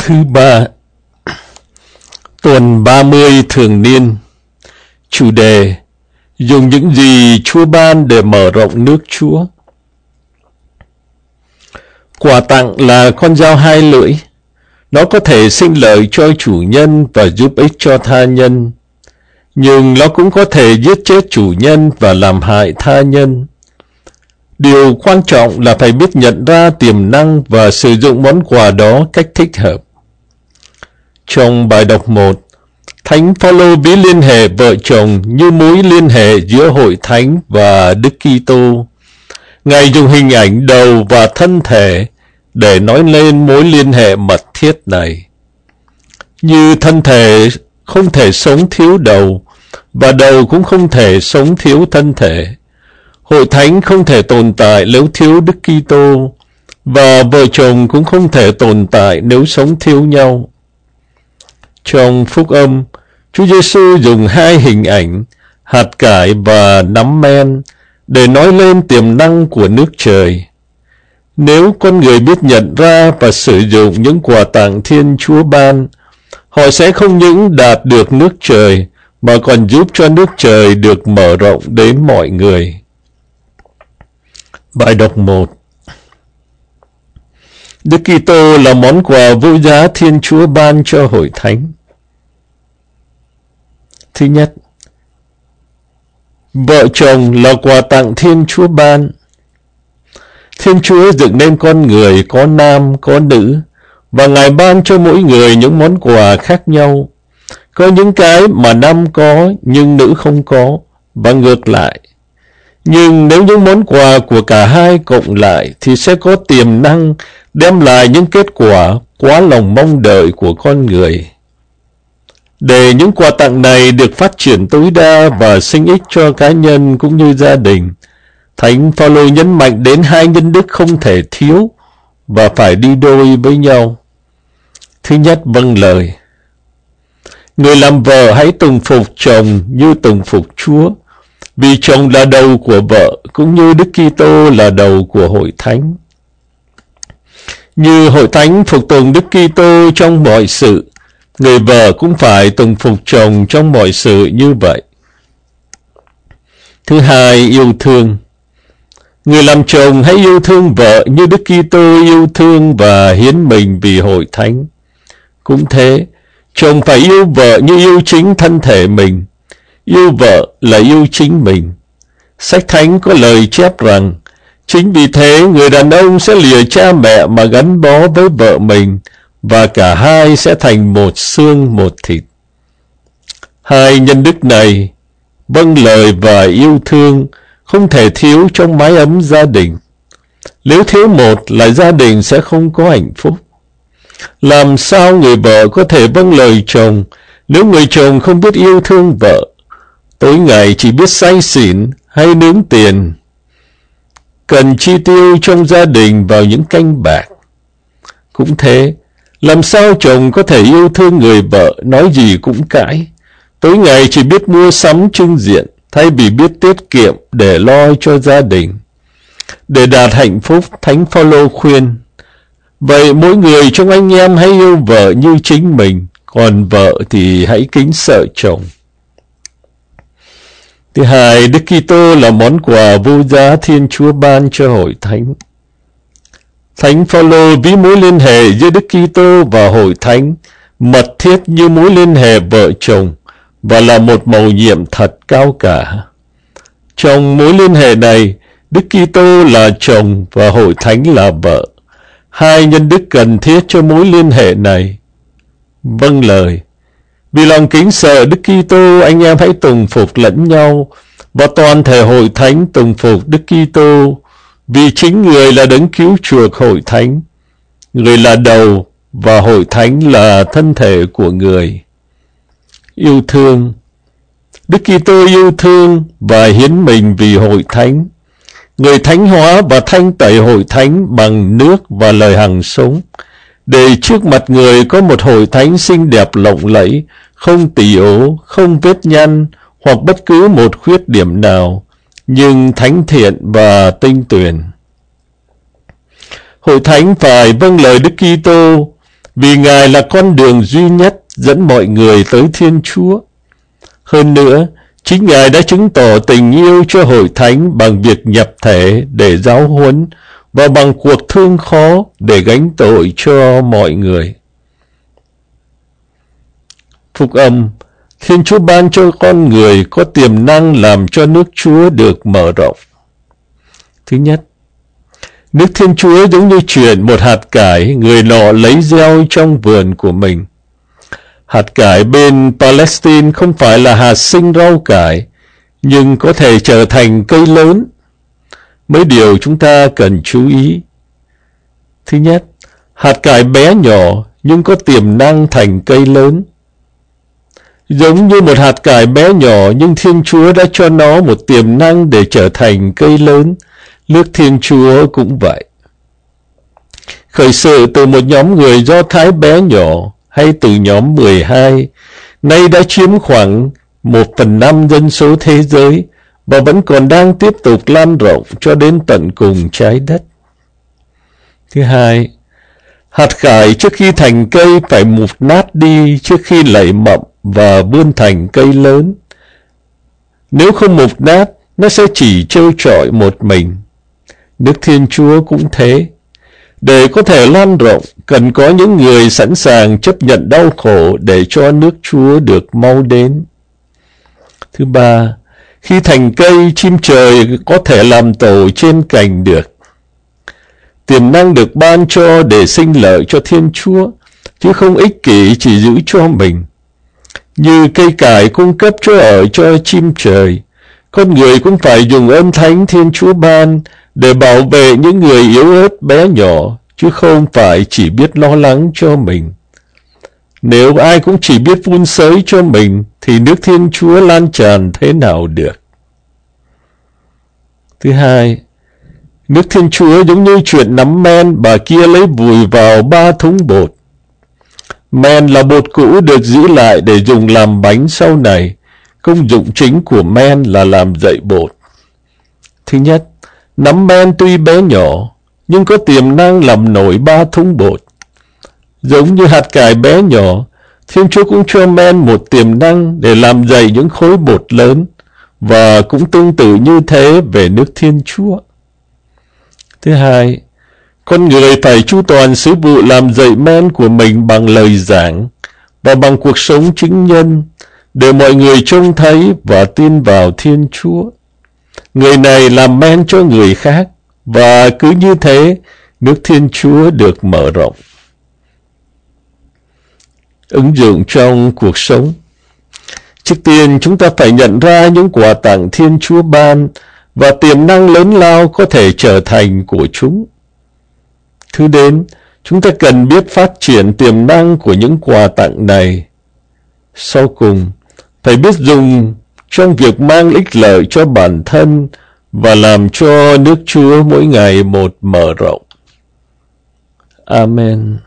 Thứ ba, tuần 30 thường niên. Chủ đề: dùng những gì Chúa ban để mở rộng nước Chúa. Quà tặng là con dao hai lưỡi. Nó có thể sinh lợi cho chủ nhân và giúp ích cho tha nhân, nhưng nó cũng có thể giết chết chủ nhân và làm hại tha nhân. Điều quan trọng là phải biết nhận ra tiềm năng và sử dụng món quà đó cách thích hợp. Trong bài đọc 1, Thánh Phaolô ví liên hệ vợ chồng như mối liên hệ giữa hội thánh và Đức Kitô. Ngài dùng hình ảnh đầu và thân thể để nói lên mối liên hệ mật thiết này. Như thân thể không thể sống thiếu đầu, và đầu cũng không thể sống thiếu thân thể. Hội thánh không thể tồn tại nếu thiếu Đức Kitô, và vợ chồng cũng không thể tồn tại nếu sống thiếu nhau. Trong Phúc Âm, Chúa Giêsu dùng hai hình ảnh, hạt cải và nắm men, để nói lên tiềm năng của nước trời. Nếu con người biết nhận ra và sử dụng những quà tặng Thiên Chúa ban, họ sẽ không những đạt được nước trời, mà còn giúp cho nước trời được mở rộng đến mọi người. Bài đọc 1. Đức Kitô là món quà vô giá Thiên Chúa ban cho hội thánh. Thứ nhất, vợ chồng là quà tặng Thiên Chúa ban. Thiên Chúa dựng nên con người có nam, có nữ, và Ngài ban cho mỗi người những món quà khác nhau. Có những cái mà nam có nhưng nữ không có, và ngược lại. Nhưng nếu những món quà của cả hai cộng lại thì sẽ có tiềm năng đem lại những kết quả quá lòng mong đợi của con người. Để những quà tặng này được phát triển tối đa và sinh ích cho cá nhân cũng như gia đình, Thánh Phaolô nhấn mạnh đến hai nhân đức không thể thiếu và phải đi đôi với nhau. Thứ nhất, vâng lời. Người làm vợ hãy tùng phục chồng như tùng phục Chúa, vì chồng là đầu của vợ, cũng như Đức Kitô là đầu của hội thánh. Như hội thánh phục tùng Đức Kitô trong mọi sự, người vợ cũng phải tùng phục chồng trong mọi sự như vậy. Thứ hai, yêu thương. Người làm chồng hãy yêu thương vợ như Đức Kitô yêu thương và hiến mình vì hội thánh. Cũng thế, chồng phải yêu vợ như yêu chính thân thể mình. Yêu vợ là yêu chính mình. Sách Thánh có lời chép rằng, chính vì thế người đàn ông sẽ lìa cha mẹ mà gắn bó với vợ mình, và cả hai sẽ thành một xương một thịt. Hai nhân đức này, vâng lời và yêu thương, không thể thiếu trong mái ấm gia đình. Nếu thiếu một là gia đình sẽ không có hạnh phúc. Làm sao người vợ có thể vâng lời chồng nếu người chồng không biết yêu thương vợ, tối ngày chỉ biết say xỉn hay nướng tiền, cần chi tiêu trong gia đình vào những canh bạc? Cũng thế, làm sao chồng có thể yêu thương người vợ nói gì cũng cãi, tối ngày chỉ biết mua sắm trưng diện thay vì biết tiết kiệm để lo cho gia đình? Để đạt hạnh phúc, Thánh Phaolô khuyên, vậy mỗi người trong anh em hãy yêu vợ như chính mình, còn vợ thì hãy kính sợ chồng. Thứ hai, Đức Kitô là món quà vô giá Thiên Chúa ban cho hội thánh. Thánh Phaolô ví mối liên hệ giữa Đức Kitô và hội thánh mật thiết như mối liên hệ vợ chồng, và là một mầu nhiệm thật cao cả. Trong mối liên hệ này, Đức Kitô là chồng và hội thánh là vợ. Hai nhân đức cần thiết cho mối liên hệ này. Vâng lời. Vì lòng kính sợ Đức Kitô, anh em hãy tùng phục lẫn nhau, và toàn thể hội thánh tùng phục Đức Kitô, vì chính người là đấng cứu chuộc hội thánh. Người là đầu, và hội thánh là thân thể của người. Yêu thương. Đức Kitô yêu thương và hiến mình vì hội thánh. Người thánh hóa và thanh tẩy hội thánh bằng nước và lời hằng sống, để trước mặt người có một hội thánh xinh đẹp lộng lẫy, không tỳ ố, không vết nhăn, hoặc bất cứ một khuyết điểm nào, nhưng thánh thiện và tinh tuyền. Hội thánh phải vâng lời Đức Kitô, vì Ngài là con đường duy nhất dẫn mọi người tới Thiên Chúa. Hơn nữa, chính Ngài đã chứng tỏ tình yêu cho hội thánh bằng việc nhập thể để giáo huấn và bằng cuộc thương khó để gánh tội cho mọi người. Phúc âm, Thiên Chúa ban cho con người có tiềm năng làm cho nước Chúa được mở rộng. Thứ nhất, nước Thiên Chúa giống như chuyện một hạt cải người nọ lấy gieo trong vườn của mình. Hạt cải bên Palestine không phải là hạt sinh rau cải, nhưng có thể trở thành cây lớn. Mấy điều chúng ta cần chú ý. Thứ nhất, hạt cải bé nhỏ nhưng có tiềm năng thành cây lớn. Giống như một hạt cải bé nhỏ nhưng Thiên Chúa đã cho nó một tiềm năng để trở thành cây lớn, nước Thiên Chúa cũng vậy. Khởi sự từ một nhóm người Do Thái bé nhỏ hay từ nhóm 12, nay đã chiếm khoảng 1/5 dân số thế giới và vẫn còn đang tiếp tục lan rộng cho đến tận cùng trái đất. Thứ hai, hạt cải trước khi thành cây phải mục nát đi trước khi nảy mầm và vươn thành cây lớn. Nếu không mục nát, nó sẽ chỉ trơ trọi một mình. Nước Thiên Chúa cũng thế. Để có thể lan rộng, cần có những người sẵn sàng chấp nhận đau khổ để cho nước Chúa được mau đến. Thứ ba, khi thành cây, chim trời có thể làm tổ trên cành được. Tiềm năng được ban cho để sinh lợi cho Thiên Chúa, chứ không ích kỷ chỉ giữ cho mình. Như cây cải cung cấp chỗ ở cho chim trời, con người cũng phải dùng ơn thánh Thiên Chúa ban để bảo vệ những người yếu ớt bé nhỏ, chứ không phải chỉ biết lo lắng cho mình. Nếu ai cũng chỉ biết vun sới cho mình, thì nước Thiên Chúa lan tràn thế nào được? Thứ hai, nước Thiên Chúa giống như chuyện nắm men bà kia lấy vùi vào 3 thúng bột. Men là bột cũ được giữ lại để dùng làm bánh sau này. Công dụng chính của men là làm dậy bột. Thứ nhất, nắm men tuy bé nhỏ, nhưng có tiềm năng làm nổi 3 thúng bột. Giống như hạt cải bé nhỏ, Thiên Chúa cũng cho men một tiềm năng để làm dậy những khối bột lớn, và cũng tương tự như thế về nước Thiên Chúa. Thứ hai, con người phải chu toàn sứ vụ làm dậy men của mình bằng lời giảng và bằng cuộc sống chứng nhân, để mọi người trông thấy và tin vào Thiên Chúa. Người này làm men cho người khác, và cứ như thế, nước Thiên Chúa được mở rộng. Ứng dụng trong cuộc sống. Trước tiên, chúng ta phải nhận ra những quà tặng Thiên Chúa ban và tiềm năng lớn lao có thể trở thành của chúng. Thứ đến, chúng ta cần biết phát triển tiềm năng của những quà tặng này. Sau cùng, phải biết dùng trong việc mang ích lợi cho bản thân và làm cho nước Chúa mỗi ngày một mở rộng. Amen.